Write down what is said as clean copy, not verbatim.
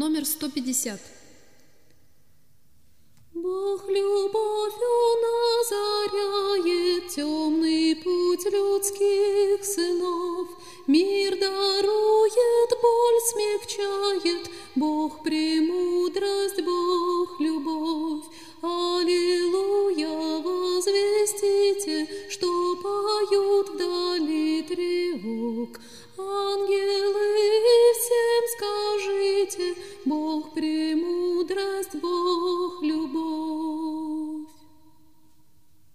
номер 150. Бог любовью озаряет темный путь людских сынов, мир дарует, боль смягчает, Бог премудрость, Бог любовь. Аллилуйя, возвестите, что поют вдали тревог ангелы.